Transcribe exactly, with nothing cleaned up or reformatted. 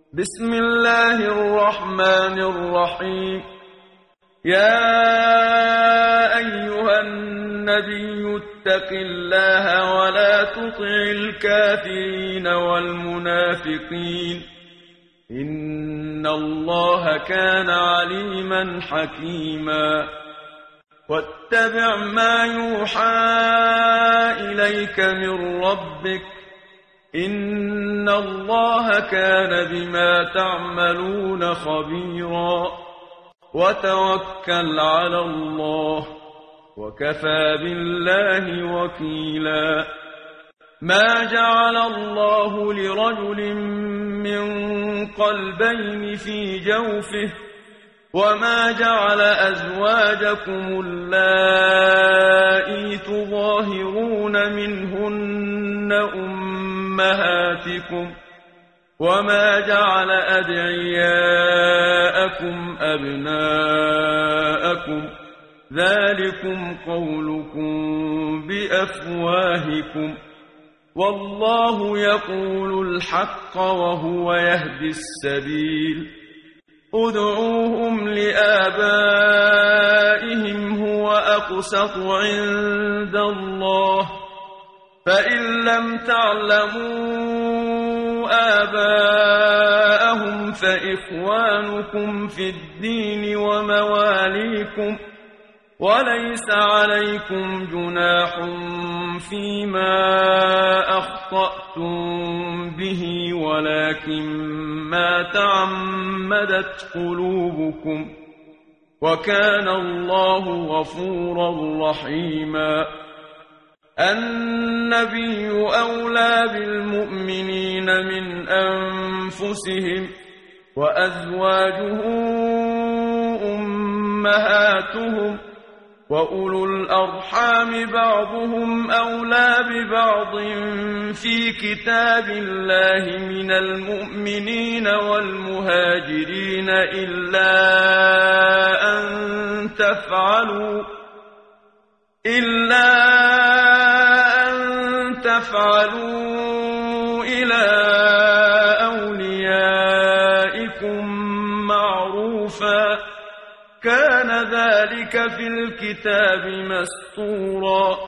بسم الله الرحمن الرحيم. يا أيها النبي اتق الله ولا تطع الكافرين والمنافقين إن الله كان عليما حكيما. واتبع ما يوحى إليك من ربك إن الله كان بما تعملون خبيرا. وتوكل على الله وكفى بالله وكيلا. ما جعل الله لرجل من قلبين في جوفه وما جعل أزواجكم اللائي تظاهرون منهن أمهاتكم وما جعل أدعياءكم أبناءكم ذلكم قولكم بأفواهكم والله يقول الحق وهو يهدي السبيل. ادعوهم لآبائهم هو أقسط عند الله فإن لم تعلموا آباءهم فإخوانكم في الدين ومواليكم وليس عليكم جناح فيما أخطأتم به ولكن ما تعمدت قلوبكم وكان الله غفورا رحيما. النبي أولى بالمؤمنين من أنفسهم وأزواجه أمهاتهم وأولو الأرحام بعضهم أولى ببعض في كتاب الله من المؤمنين والمهاجرين إلا أن تفعلوا إلا أن تفعلوا إلى أوليائكم معروفا كان ذلك في الكتاب مسطورا.